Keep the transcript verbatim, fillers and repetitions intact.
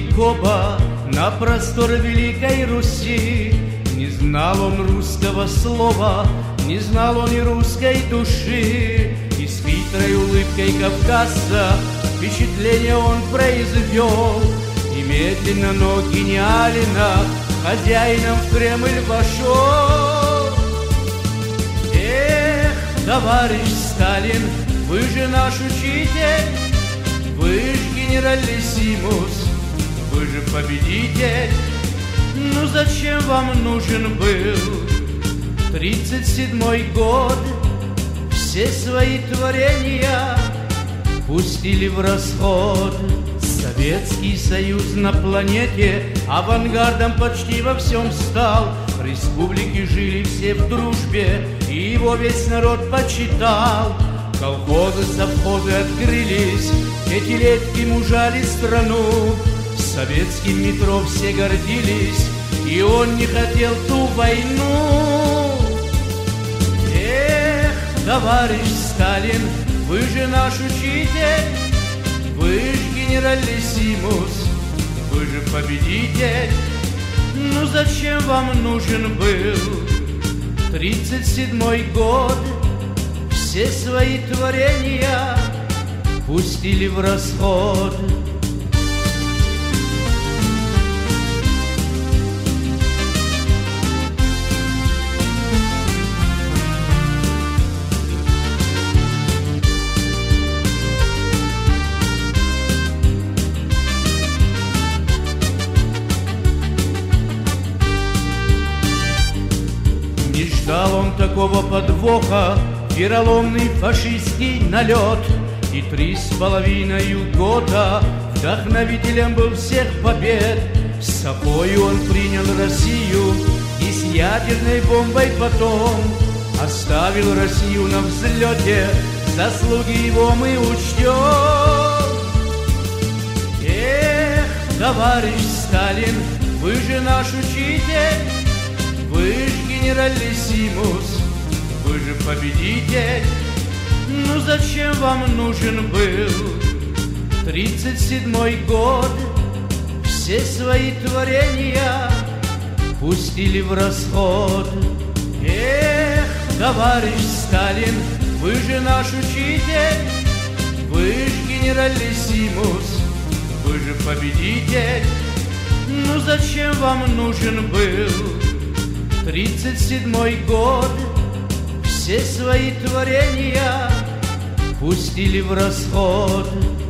Коба на простор Великой Руси. Не знал он русского слова, не знал он и русской души. И с хитрой улыбкой кавказца впечатление он произвел. И медленно, но гениально хозяином в Кремль вошел. Эх, товарищ Сталин, вы же наш учитель, вы ж генералиссимус, вы же победитель. Ну зачем вам нужен был тридцать седьмой год? Все свои творения пустили в расход. Советский Союз на планете авангардом почти во всем стал. Республики жили все в дружбе, и его весь народ почитал. Колхозы, совхозы открылись, пятилетки мужали страну. Советским метро все гордились, и он не хотел ту войну. Эх, товарищ Сталин, вы же наш учитель, вы ж генералиссимус, вы же победитель. Ну зачем вам нужен был тридцать седьмой год? Все свои творения пустили в расход. Не ждал он такого подвоха, вероломный фашистский налет. И три с половиной года вдохновителем был всех побед. С собой он принял Россию и с ядерной бомбой потом оставил Россию на взлете. Заслуги его мы учтем. Эх, товарищ Сталин, вы же наш учитель, вы ж генералиссимус, вы же победитель. Ну зачем вам нужен был тридцать седьмой год? Все свои творения пустили в расход. Эх, товарищ Сталин, вы же наш учитель, вы ж генералиссимус, вы же победитель. Ну зачем вам нужен был тридцать седьмой год? Все свои творения пустили в расход.